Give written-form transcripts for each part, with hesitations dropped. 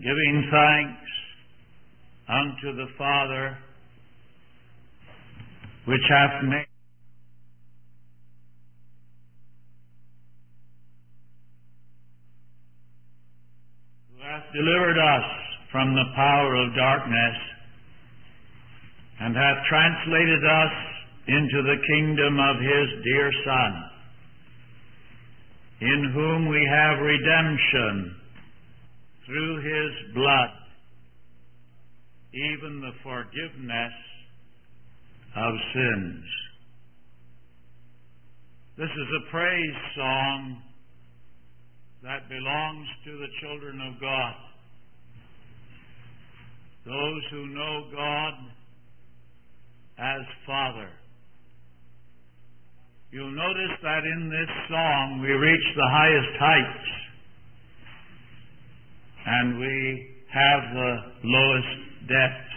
giving thanks unto the Father, which hath made who hath delivered us from the power of darkness, and hath translated us into the kingdom of His dear Son, in whom we have redemption through His blood, even the forgiveness of sins. This is a praise song that belongs to the children of God, those who know God as Father. You'll notice that in this song we reach the highest heights and we have the lowest depths.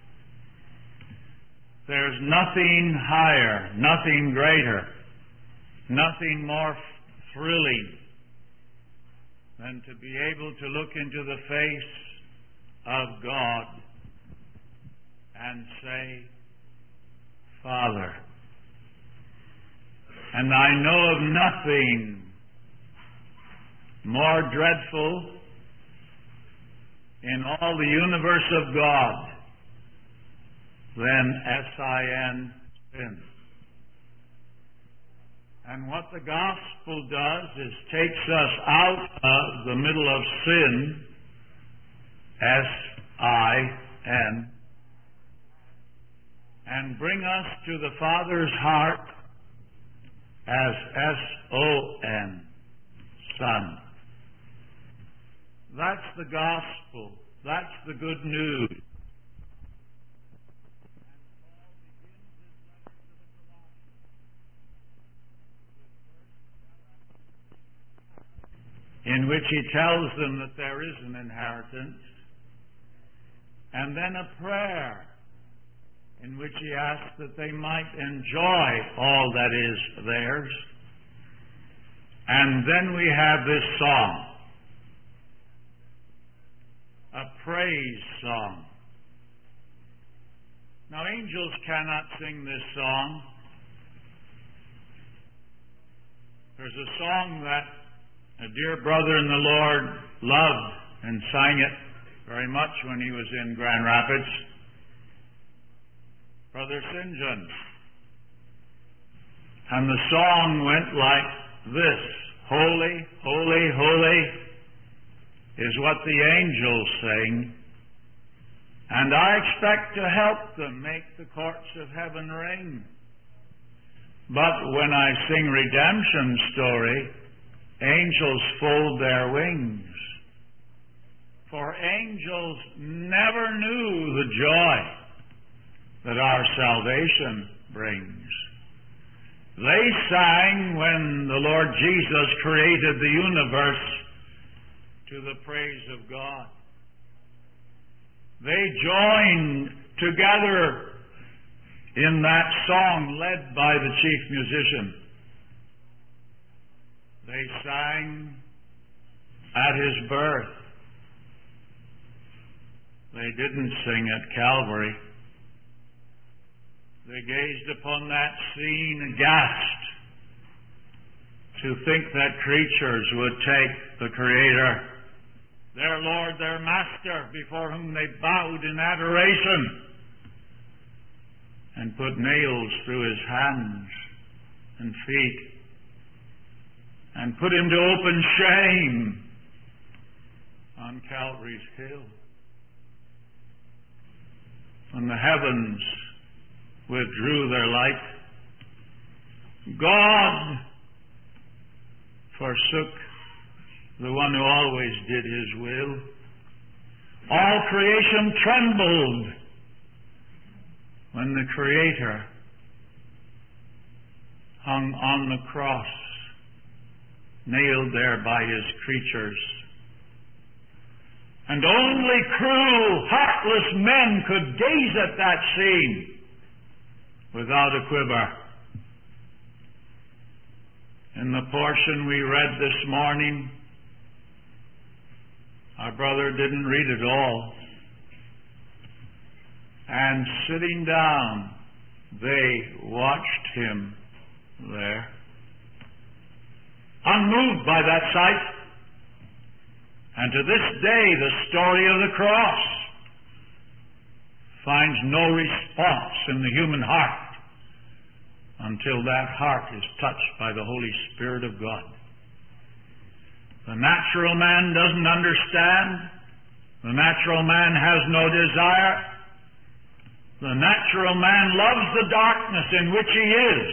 There's nothing higher, nothing greater, nothing more thrilling than to be able to look into the face of God and say, Father. And I know of nothing more dreadful in all the universe of God than sin, sin. And what the gospel does is takes us out of the middle of sin, sin, and bring us to the Father's heart as S-O-N, Son. That's the gospel. That's the good news. In which he tells them that there is an inheritance, and then a prayer in which he asks that they might enjoy all that is theirs. And then we have this song, a praise song. Now, angels cannot sing this song. There's a song that a dear brother in the Lord loved and sang it very much when he was in Grand Rapids, Brother St. John. And the song went like this: Holy, holy, holy is what the angels sing, and I expect to help them make the courts of heaven ring. But when I sing redemption story, angels fold their wings. For angels never knew the joy that our salvation brings. They sang when the Lord Jesus created the universe to the praise of God. They joined together in that song led by the chief musician. They sang at His birth. They didn't sing at Calvary. They gazed upon that scene aghast to think that creatures would take the Creator, their Lord, their Master, before whom they bowed in adoration, and put nails through His hands and feet, and put Him to open shame on Calvary's hill. When the heavens withdrew their light, God forsook the one who always did His will. All creation trembled when the Creator hung on the cross, nailed there by His creatures. And only cruel, heartless men could gaze at that scene without a quiver. In the portion we read this morning, Our brother didn't read it all. And sitting down, they watched him there, unmoved by that sight. And to this day, the story of the cross finds no response in the human heart until that heart is touched by the Holy Spirit of God. The natural man doesn't understand. The natural man has no desire. The natural man loves the darkness in which he is.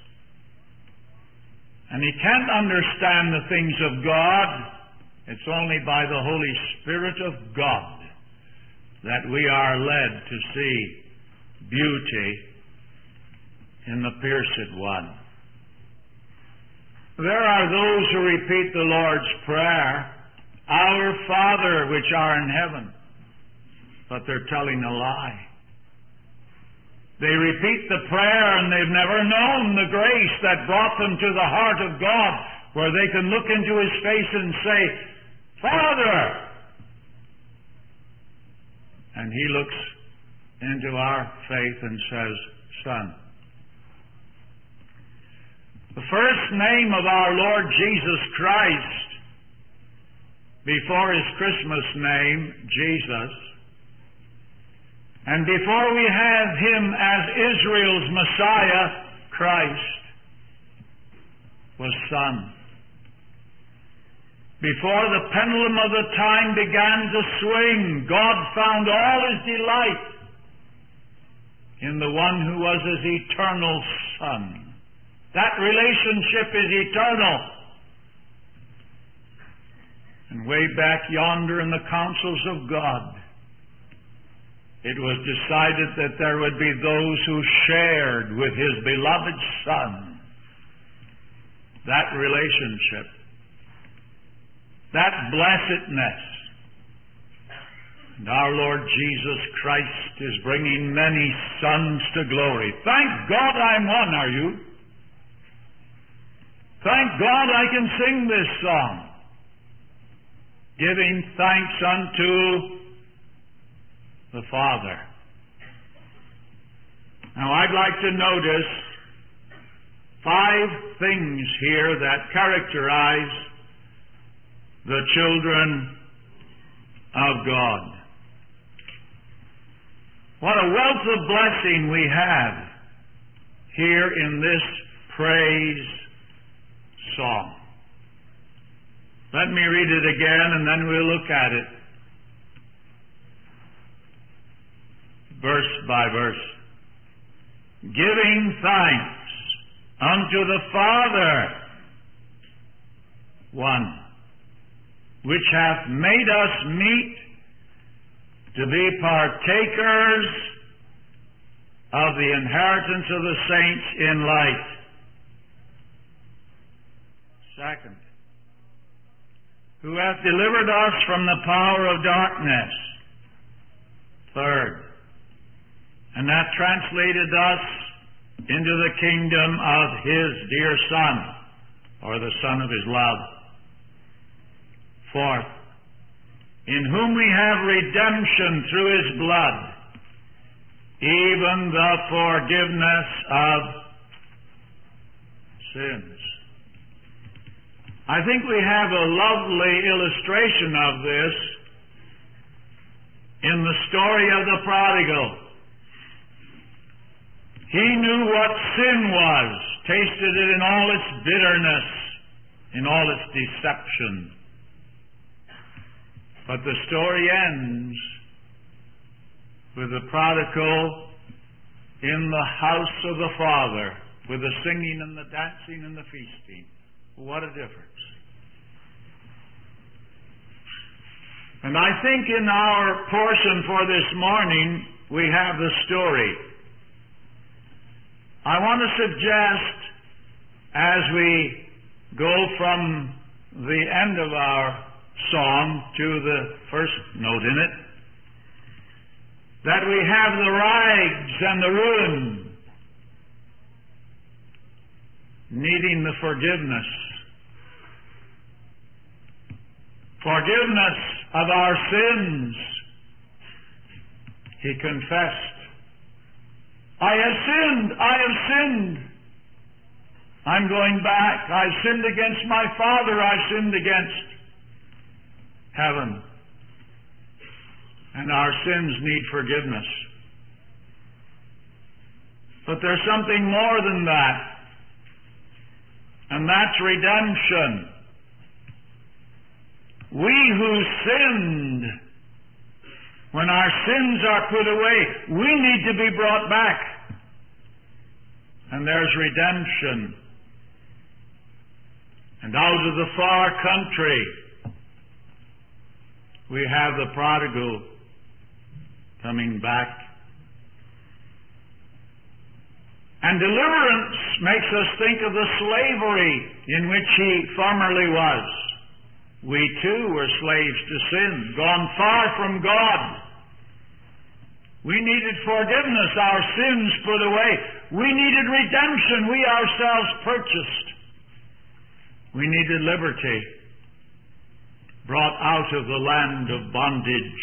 And he can't understand the things of God. It's only by the Holy Spirit of God that we are led to see beauty in the pierced one. There are those who repeat the Lord's Prayer, Our Father which art in heaven, but they're telling a lie. They repeat the prayer and they've never known the grace that brought them to the heart of God, where they can look into His face and say, Father! And He looks into our faith and says, Son. The first name of our Lord Jesus Christ, before His Christmas name, Jesus, and before we have Him as Israel's Messiah, Christ, was Son. Before the pendulum of the time began to swing, God found all His delight in the one who was His eternal Son. That relationship is eternal. And way back yonder in the councils of God, it was decided that there would be those who shared with His beloved Son that relationship, that blessedness. And our Lord Jesus Christ is bringing many sons to glory. Thank God I'm one, are you? Thank God I can sing this song, giving thanks unto the Father. Now I'd like to notice 5 things here that characterize the children of God. What a wealth of blessing we have here in this praise song. Let me read it again and then we'll look at it verse by verse. Giving thanks unto the Father, one, which hath made us meet to be partakers of the inheritance of the saints in light. Second, who hath delivered us from the power of darkness. Third, and hath translated us into the kingdom of His dear Son, or the Son of His love. Fourth, in whom we have redemption through His blood, even the forgiveness of sins. I think we have a lovely illustration of this in the story of the prodigal. He knew what sin was, tasted it in all its bitterness, in all its deception. But the story ends with the prodigal in the house of the Father, with the singing and the dancing and the feasting. What a difference. And I think in our portion for this morning, we have the story. I want to suggest, as we go from the end of our song to the first note in it, that we have the rags and the ruin needing the forgiveness. Forgiveness of our sins. He confessed, I have sinned, I have sinned. I'm going back. I've sinned against my Father. I've sinned against heaven. And our sins need forgiveness. But there's something more than that. And that's redemption. We who sinned, when our sins are put away, we need to be brought back. And there's redemption. And out of the far country, we have the prodigal coming back. And deliverance makes us think of the slavery in which he formerly was. We too were slaves to sin, gone far from God. We needed forgiveness, our sins put away. We needed redemption, we ourselves purchased. We needed liberty, brought out of the land of bondage.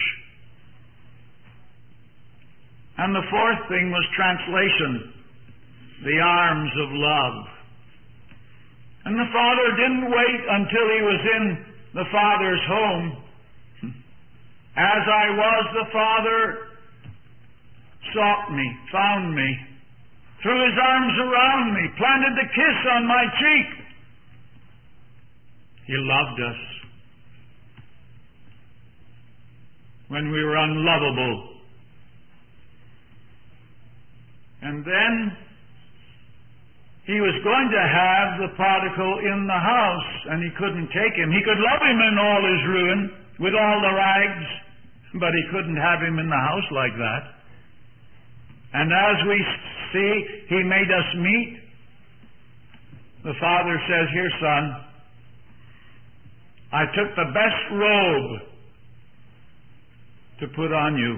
And the fourth thing was translation, the arms of love. And the Father didn't wait until he was in the Father's home. As I was, the Father sought me, found me, threw his arms around me, planted the kiss on my cheek. He loved us when we were unlovable. And then he was going to have the prodigal in the house, and he couldn't take him. He could love him in all his ruin, with all the rags, but he couldn't have him in the house like that. And as we see, he made us meet. The Father says, here, son, I took the best robe to put on you.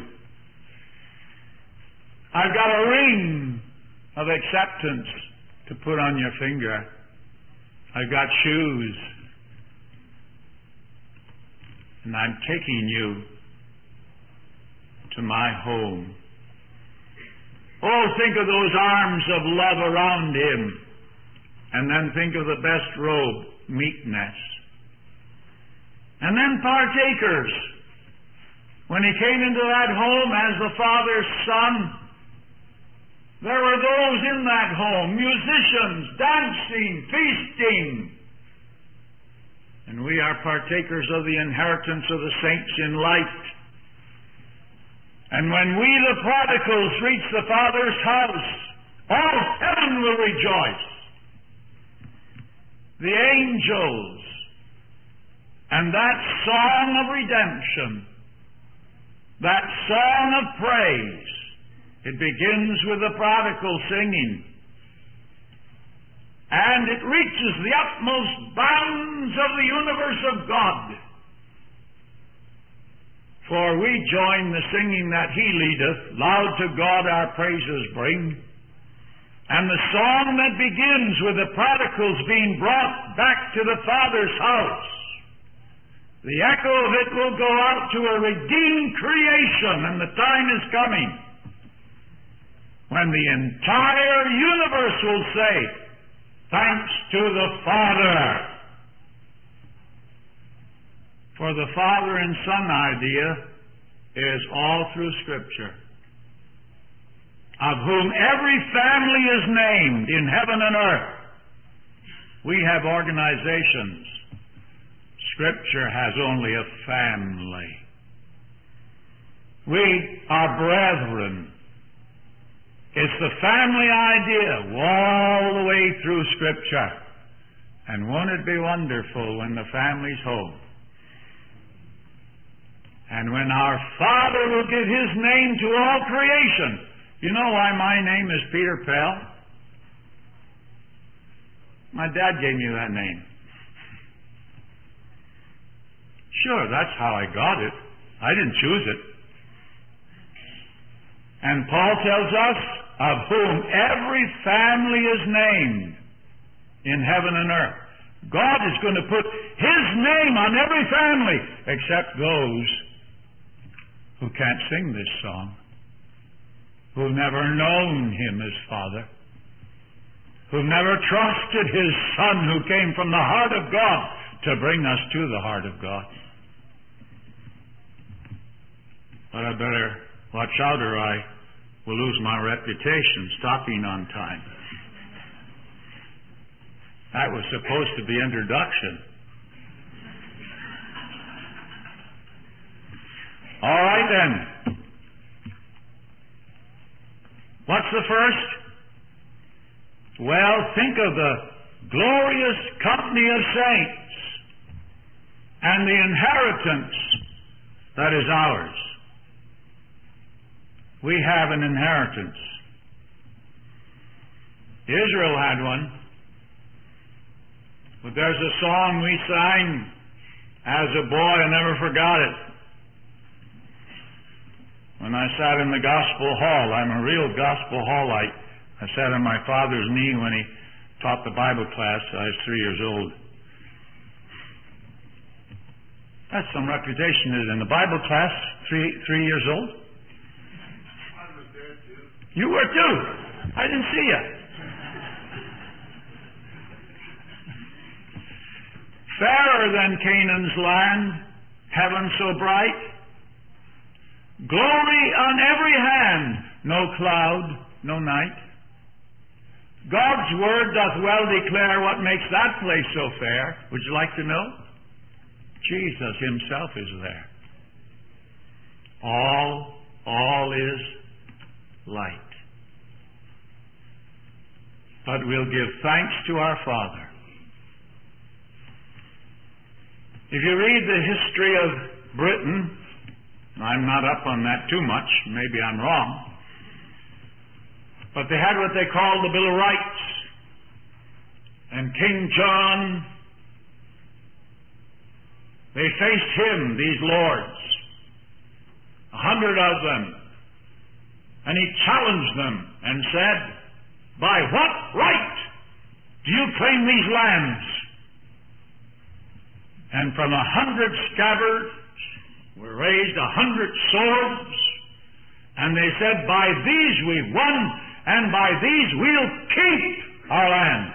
I've got a ring of acceptance to put on your finger. I've got shoes. And I'm taking you to my home. Oh, think of those arms of love around him. And then think of the best robe, meekness. And then partakers. When he came into that home as the Father's Son, there were those in that home, musicians, dancing, feasting. And we are partakers of the inheritance of the saints in light. And when we, the prodigals, reach the Father's house, all heaven will rejoice. The angels. And that song of redemption, that song of praise, it begins with the prodigal singing. And it reaches the utmost bounds of the universe of God. For we join the singing that he leadeth, loud to God our praises bring. And the song that begins with the prodigals being brought back to the Father's house, the echo of it will go out to a redeemed creation, and the time is coming when the entire universe will say, thanks to the Father. For the Father and Son idea is all through Scripture, of whom every family is named in heaven and earth. We have organizations. Scripture has only a family. We are brethren. It's the family idea all the way through Scripture. And won't it be wonderful when the family's home? And when our Father will give his name to all creation. You know why my name is Peter Pell? My dad gave me that name. Sure, that's how I got it. I didn't choose it. And Paul tells us, of whom every family is named in heaven and earth. God is going to put His name on every family except those who can't sing this song, who've never known Him as Father, who've never trusted His Son who came from the heart of God to bring us to the heart of God. But I better watch out or I will lose my reputation stopping on time. That was supposed to be introduction. All right then. What's the first? Well, think of the glorious company of saints and the inheritance that is ours. We have an inheritance. Israel had one. But there's a song we sang as a boy, I never forgot it. When I sat in the gospel hall, I'm a real gospel hallite. I sat on my father's knee when he taught the Bible class. I was 3 years old. That's some reputation, is it? In the Bible class, three years old? I was there too. You were too. I didn't see you. Fairer than Canaan's land, heaven so bright, glory on every hand, no cloud, no night. God's word doth well declare what makes that place so fair. Would you like to know? Jesus Himself is there. All is light. But we'll give thanks to our Father. If you read the history of Britain, I'm not up on that too much, maybe I'm wrong, but they had what they called the Bill of Rights. And King John, they faced him, these lords, 100 of them, and he challenged them and said, by what right do you claim these lands? And from 100 scabbards were raised 100 swords, and they said, by these we've won, and by these we'll keep our lands.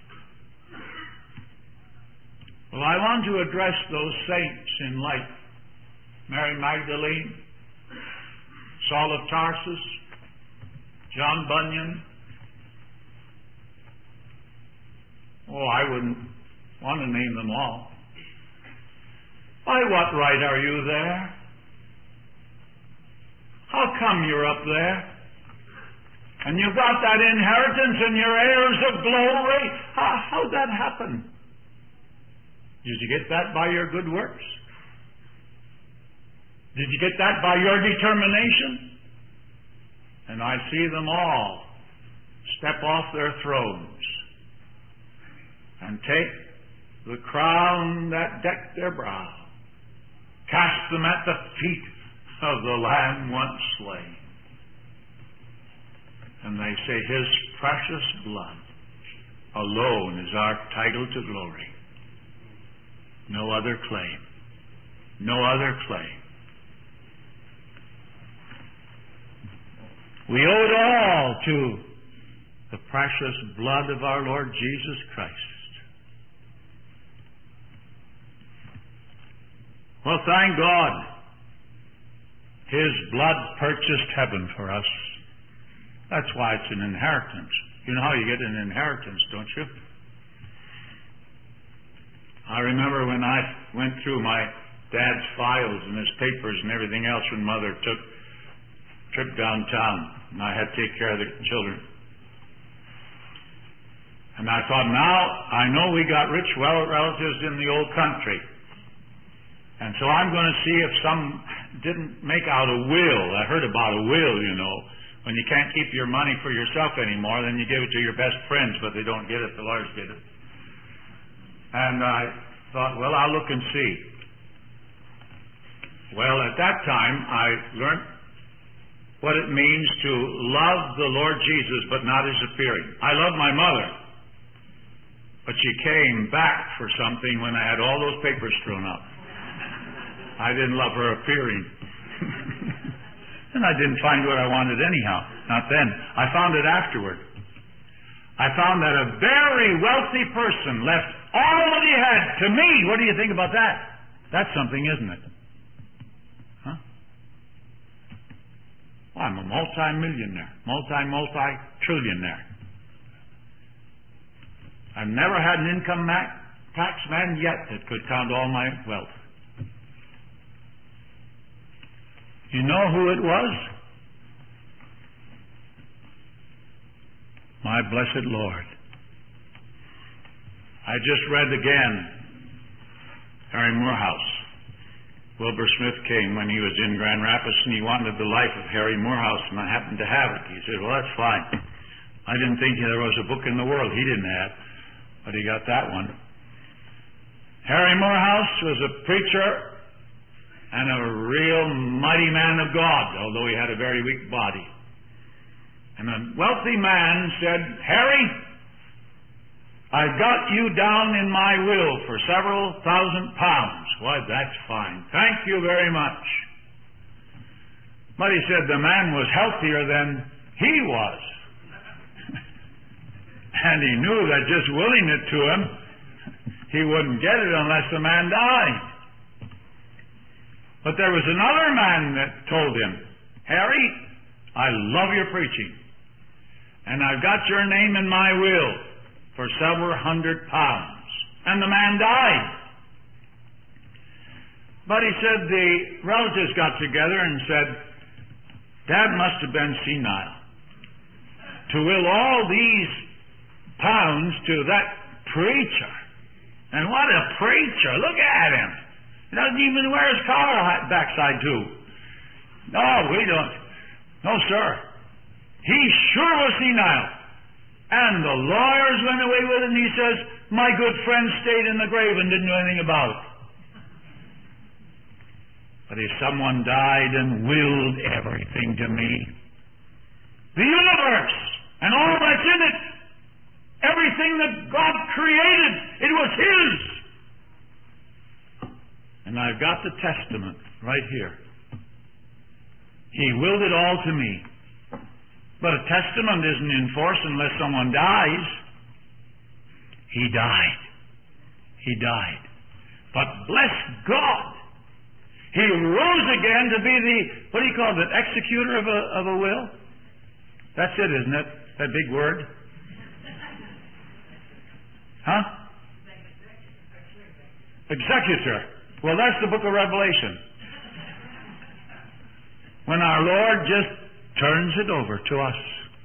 Well, I want to address those saints in life. Mary Magdalene, Saul of Tarsus, John Bunyan. Oh, I wouldn't want to name them all. By what right are you there? How come you're up there? And you've got that inheritance and you're heirs of glory? How'd that happen? Did you get that by your good works? Did you get that by your determination? And I see them all step off their thrones and take the crown that decked their brow, cast them at the feet of the Lamb once slain. And they say, His precious blood alone is our title to glory. No other claim. No other claim. We owe it all to the precious blood of our Lord Jesus Christ. Well, thank God. His blood purchased heaven for us. That's why it's an inheritance. You know how you get an inheritance, don't you? I remember when I went through my dad's files and his papers and everything else when Mother took a trip downtown and I had to take care of the children. And I thought, now I know we got rich relatives in the old country. And so I'm going to see if some didn't make out a will. I heard about a will, you know. When you can't keep your money for yourself anymore, then you give it to your best friends, but they don't get it, the lawyers get it. And I thought, well, I'll look and see. Well, at that time, I learned what it means to love the Lord Jesus, but not His appearing. I love my mother. But she came back for something when I had all those papers thrown up. I didn't love her appearing. And I didn't find what I wanted anyhow. Not then. I found it afterward. I found that a very wealthy person left all that he had to me. What do you think about that? That's something, isn't it? Huh? Well, I'm a multi-millionaire. Multi-trillionaire. I've never had an income tax man yet that could count all my wealth. You know who it was? My blessed Lord. I just read again Harry Moorhouse. Wilbur Smith came when he was in Grand Rapids and he wanted the life of Harry Moorhouse, and I happened to have it. He said, well, that's fine. I didn't think there was a book in the world he didn't have, but he got that one. Harry Moorhouse was a preacher and a real mighty man of God, although he had a very weak body. And a wealthy man said, Harry, I've got you down in my will for several £1,000. Why, that's fine. Thank you very much. But he said the man was healthier than he was. And he knew that just willing it to him, he wouldn't get it unless the man died. But there was another man that told him, Harry, I love your preaching, and I've got your name in my will for several £100. And the man died. But he said the relatives got together and said, Dad must have been senile to will all these pounds to that preacher. And what a preacher! Look at him. He doesn't even wear his collar backside too. No, we don't. No, sir. He sure was senile. And the lawyers went away with it, and he says, my good friend stayed in the grave and didn't know anything about it. But if someone died and willed everything to me, the universe and all that's in it, everything that God created, it was His. And I've got the testament right here. He willed it all to me. But a testament isn't in force unless someone dies. He died. He died. But bless God, He rose again to be the, what do you call it, executor of a will? That's it, isn't it? That big word? Huh? Executor. Well, that's the book of Revelation. When our Lord just turns it over to us.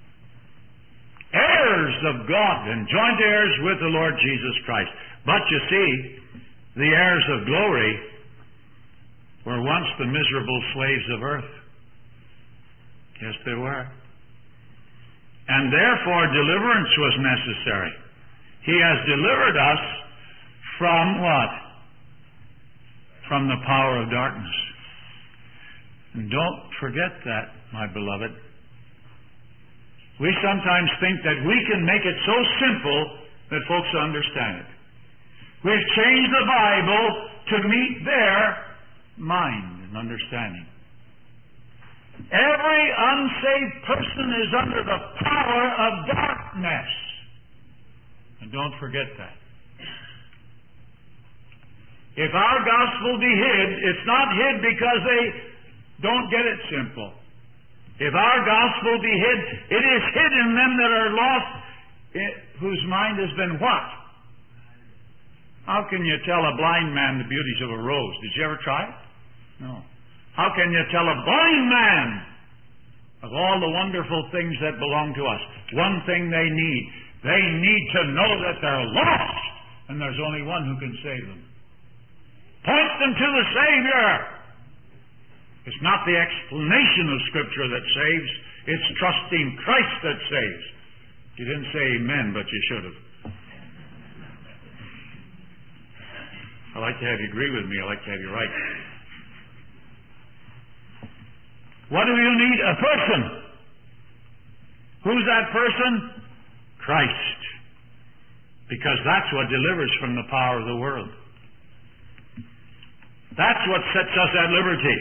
Heirs of God and joint heirs with the Lord Jesus Christ. But you see, the heirs of glory were once the miserable slaves of earth. Yes, they were. And therefore deliverance was necessary. He has delivered us from what? From the power of darkness. And don't forget that, my beloved. We sometimes think that we can make it so simple that folks understand it. We've changed the Bible to meet their mind and understanding. Every unsaved person is under the power of darkness. And don't forget that. If our gospel be hid, it's not hid because they don't get it simple. If our gospel be hid, it is hid in them that are lost, whose mind has been what? How can you tell a blind man the beauties of a rose? Did you ever try it? No. How can you tell a blind man of all the wonderful things that belong to us? One thing they need. They need to know that they're lost, and there's only one who can save them. Point them to the Savior. It's not the explanation of Scripture that saves. It's trusting Christ that saves. You didn't say amen, but you should have. I like to have you agree with me. I like to have you right. What do you need? A person. Who's that person? Christ. Because that's what delivers from the power of the world. That's what sets us at liberty.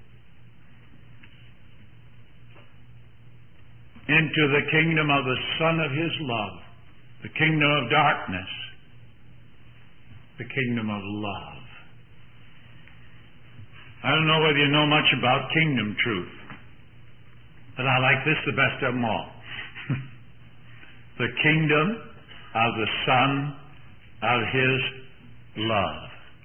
Into the kingdom of the Son of His love. The kingdom of darkness. The kingdom of love. I don't know whether you know much about kingdom truth, but I like this the best of them all. The kingdom of the Son of His love.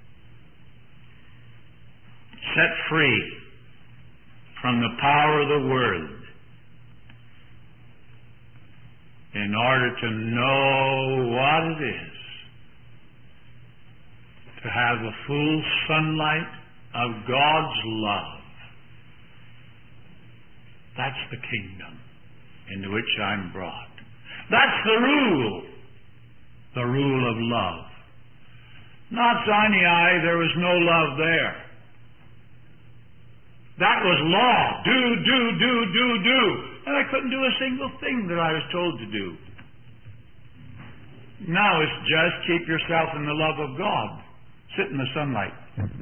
Set free from the power of the world in order to know what it is to have the full sunlight of God's love. That's the kingdom into which I'm brought. That's the rule of love. Not Sinai, there was no love there. That was law. Do. And I couldn't do a single thing that I was told to do. Now it's just keep yourself in the love of God. Sit in the sunlight.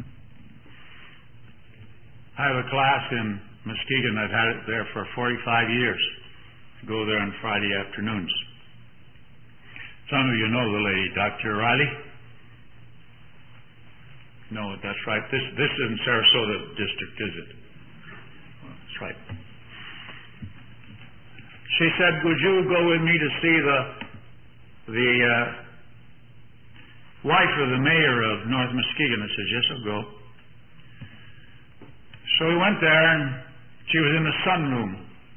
I have a class in Muskegon. I've had it there for 45 years. Go there on Friday afternoons. Some of you know the lady, Dr. Riley. No, that's right. This isn't Sarasota district, is it? That's right. She said, would you go with me to see the wife of the mayor of North Muskegon? I said, yes, I'll go. So we went there, and she was in the sunroom.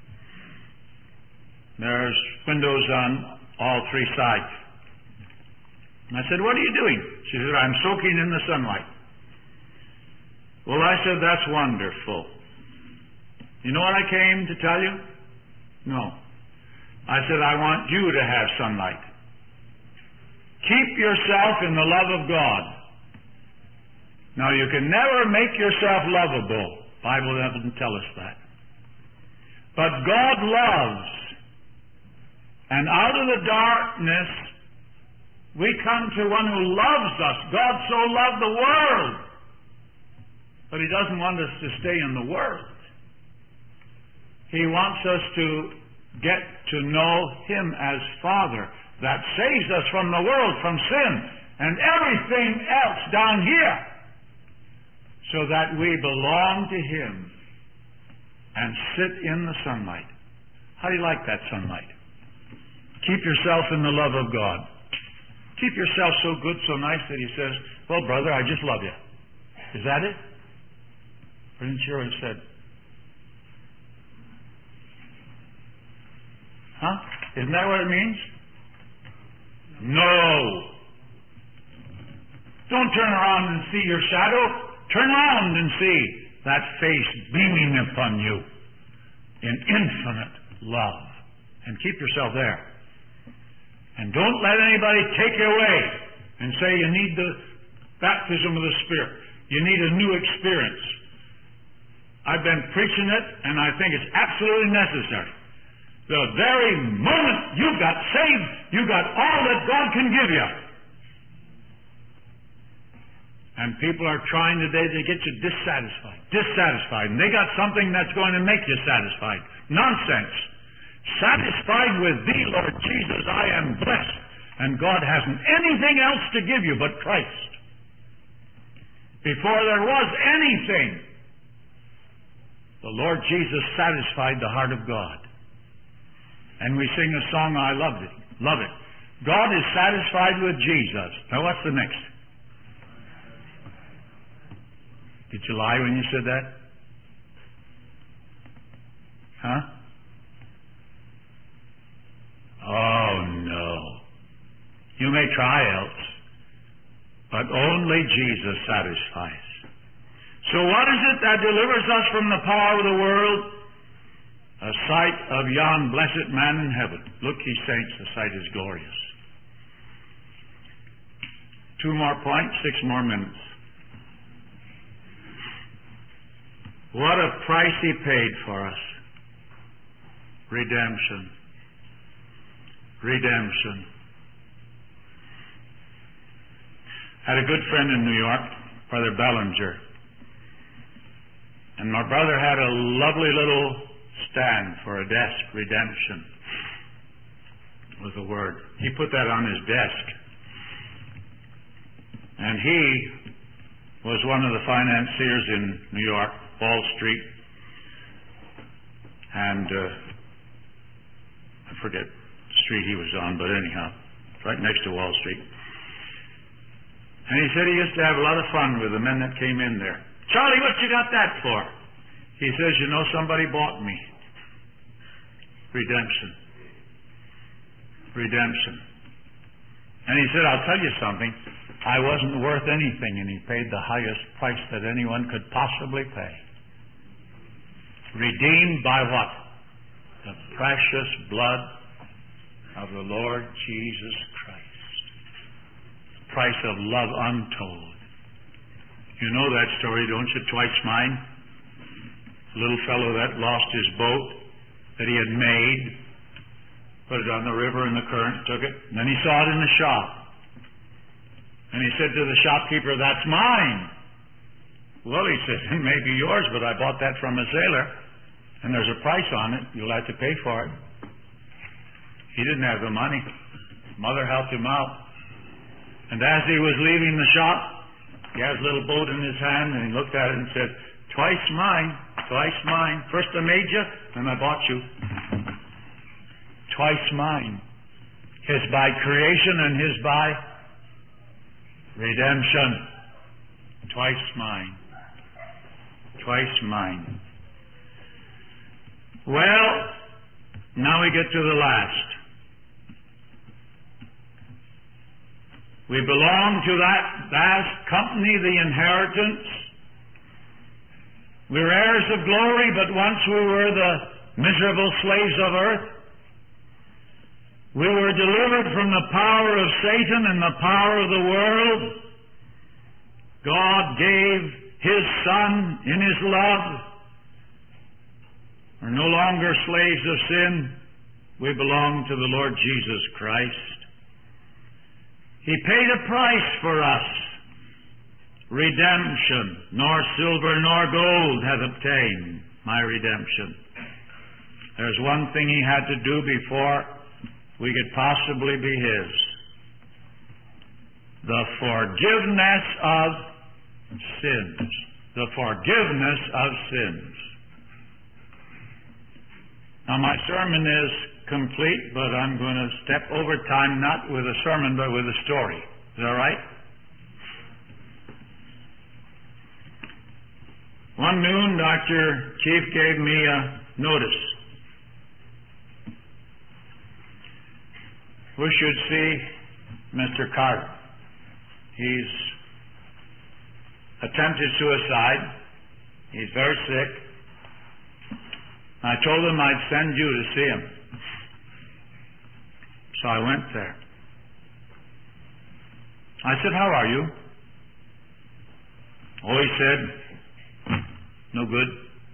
There's windows on all three sides. And I said, what are you doing? She said, I'm soaking in the sunlight. Well, I said, that's wonderful. You know what I came to tell you? No. I said, I want you to have sunlight. Keep yourself in the love of God. Now, you can never make yourself lovable. The Bible doesn't tell us that. But God loves. And out of the darkness, we come to one who loves us. God so loved the world. But He doesn't want us to stay in the world. He wants us to get to know Him as Father. That saves us from the world, from sin, and everything else down here. So that we belong to Him and sit in the sunlight. How do you like that sunlight? Keep yourself in the love of God. Keep yourself so good, so nice that He says, well, brother, I just love you. Is that it? Or didn't you hear what He said? Huh? Isn't that what it means? No. Don't turn around and see your shadow. Turn around and see that face beaming upon you in infinite love. And keep yourself there. And don't let anybody take you away and say you need the baptism of the Spirit. You need a new experience. I've been preaching it, and I think it's absolutely necessary. The very moment you got saved, you got all that God can give you. And people are trying today to get you dissatisfied. And they got something that's going to make you satisfied. Nonsense. Satisfied with Thee, Lord Jesus, I am blessed. And God hasn't anything else to give you but Christ. Before there was anything, the Lord Jesus satisfied the heart of God. And we sing a song, I love it. God is satisfied with Jesus. Now what's the next? Did you lie when you said that? Huh? Oh, no. You may try else, but only Jesus satisfies. So what is it that delivers us from the power of the world? A sight of yon blessed man in heaven. Look, ye saints, the sight is glorious. 2 more points, 6 more minutes. What a price He paid for us. Redemption. Redemption. Had a good friend in New York, Brother Bellinger. And my brother had a lovely little stand for a desk, redemption was the word. He put that on his desk. And he was one of the financiers in New York, Wall Street. And I forget the street he was on, but anyhow, right next to Wall Street. And he said he used to have a lot of fun with the men that came in there. Charlie, what you got that for? He says, you know, somebody bought me. Redemption. Redemption. And he said, I'll tell you something. I wasn't worth anything, and he paid the highest price that anyone could possibly pay. Redeemed by what? The precious blood of the Lord Jesus Christ. Price of love untold. You know that story, don't you? Twice mine. The little fellow that lost his boat that he had made, put it on the river and the current took it, and then he saw it in the shop. And he said to the shopkeeper, that's mine. Well, he said, it may be yours, but I bought that from a sailor, and there's a price on it. You'll have to pay for it. He didn't have the money. Mother helped him out. And as he was leaving the shop, he had his little boat in his hand, and he looked at it and said, twice mine, twice mine. First I made you, then I bought you. Twice mine. His by creation and his by redemption. Twice mine. Twice mine. Well, now we get to the last. We belong to that vast company, the inheritance. We're heirs of glory, but once we were the miserable slaves of earth. We were delivered from the power of Satan and the power of the world. God gave His Son in His love. We're no longer slaves of sin. We belong to the Lord Jesus Christ. He paid a price for us. Redemption, nor silver nor gold hath obtained my redemption. There's one thing He had to do before we could possibly be His. The forgiveness of sins. The forgiveness of sins. Now my sermon is complete, but I'm going to step over time, not with a sermon, but with a story. Is that right? One noon, Dr. Chief gave me a notice. We should see Mr. Carter. He's attempted suicide. He's very sick. I told him I'd send you to see him. So I went there. I said, how are you? Oh, he said, no good.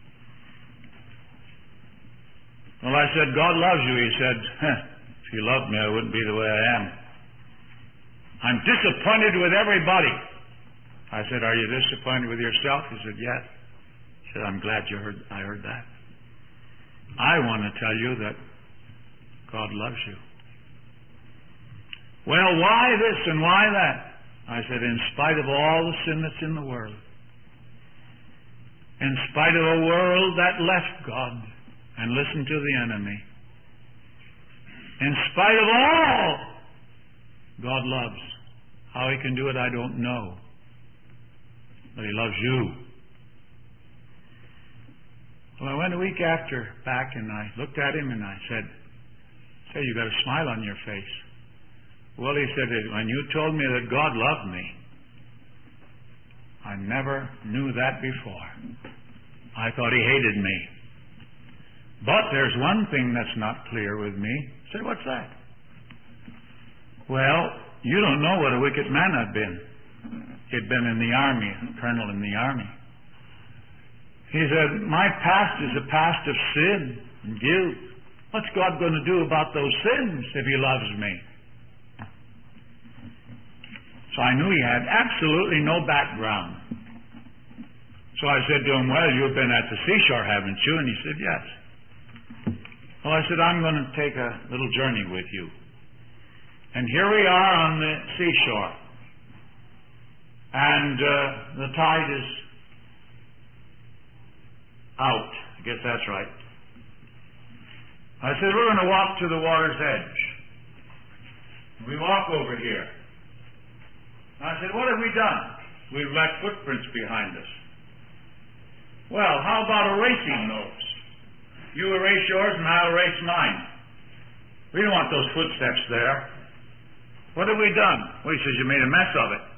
Well, I said, God loves you. He said, if He loved me, I wouldn't be the way I am. I'm disappointed with everybody. I said, are you disappointed with yourself? He said, yes. He said, I'm glad I heard that. I want to tell you that God loves you. Well, why this and why that? I said, in spite of all the sin that's in the world, in spite of a world that left God and listened to the enemy, in spite of all, God loves. How He can do it, I don't know. But He loves you. Well, I went a week after back and I looked at him and I said, say, you got a smile on your face. Well, he said, when you told me that God loved me, I never knew that before. I thought He hated me. But there's one thing that's not clear with me. I said, what's that? Well, you don't know what a wicked man I've been. He'd been in the army, a colonel in the army. He said, my past is a past of sin and guilt. What's God going to do about those sins if He loves me? So I knew he had absolutely no background. So I said to him, well, you've been at the seashore, haven't you? And he said, yes. Well, I said, I'm going to take a little journey with you. And here we are on the seashore. And the tide is out. I guess that's right. I said, we're going to walk to the water's edge. We walk over here. I said, what have we done? We've left footprints behind us. Well, how about erasing those? You erase yours and I'll erase mine. We don't want those footsteps there. What have we done? Well, he says, you made a mess of it.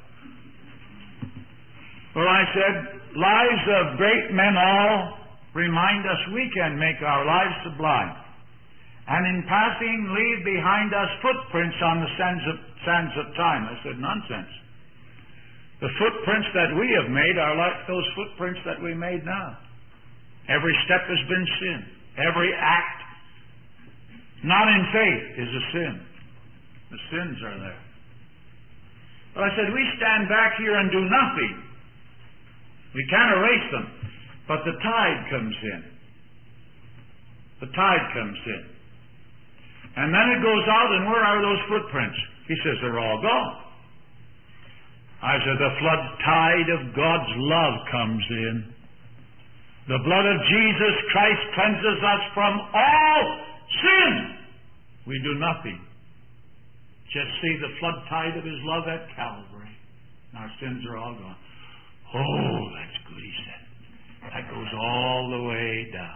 Well, I said, lives of great men all remind us we can make our lives sublime. And in passing, leave behind us footprints on the sands of time. I said, nonsense. The footprints that we have made are like those footprints that we made now. Every step has been sin. Every act, not in faith, is a sin. The sins are there. But I said, we stand back here and do nothing. We can't erase them. But the tide comes in. The tide comes in. And then it goes out, and where are those footprints? He says, they're all gone. I said, the flood tide of God's love comes in. The blood of Jesus Christ cleanses us from all sin. We do nothing. Just see the flood tide of His love at Calvary. And our sins are all gone. Oh, that's good, he said. That goes all the way down.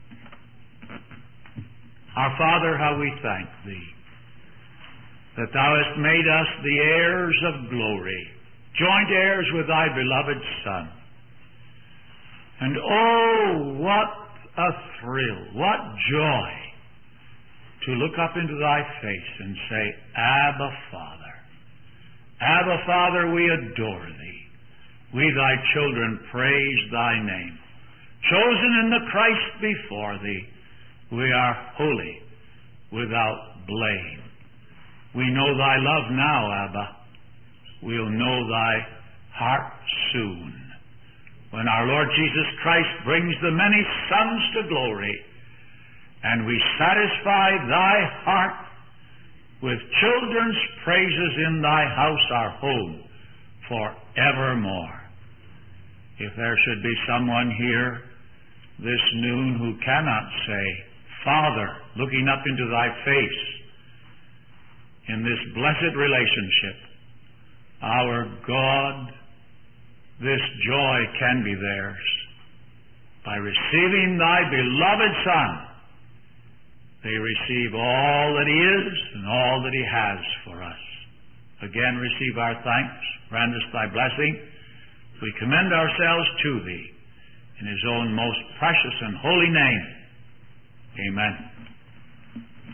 Our Father, how we thank Thee that Thou hast made us the heirs of glory, joint heirs with Thy beloved Son. And oh, what a thrill, what joy to look up into Thy face and say, Abba, Father. Abba, Father, we adore Thee. We, Thy children, praise Thy name. Chosen in the Christ before Thee, we are holy, without blame. We know Thy love now, Abba. We'll know Thy heart soon, when our Lord Jesus Christ brings the many sons to glory, and we satisfy Thy heart with children's praises in Thy house, our home, forevermore. If there should be someone here this noon who cannot say, Father, looking up into Thy face in this blessed relationship, our God, this joy can be theirs by receiving Thy beloved Son. They receive all that He is and all that He has for us. Again, receive our thanks. Grant us Thy blessing. We commend ourselves to Thee in His own most precious and holy name. Amen.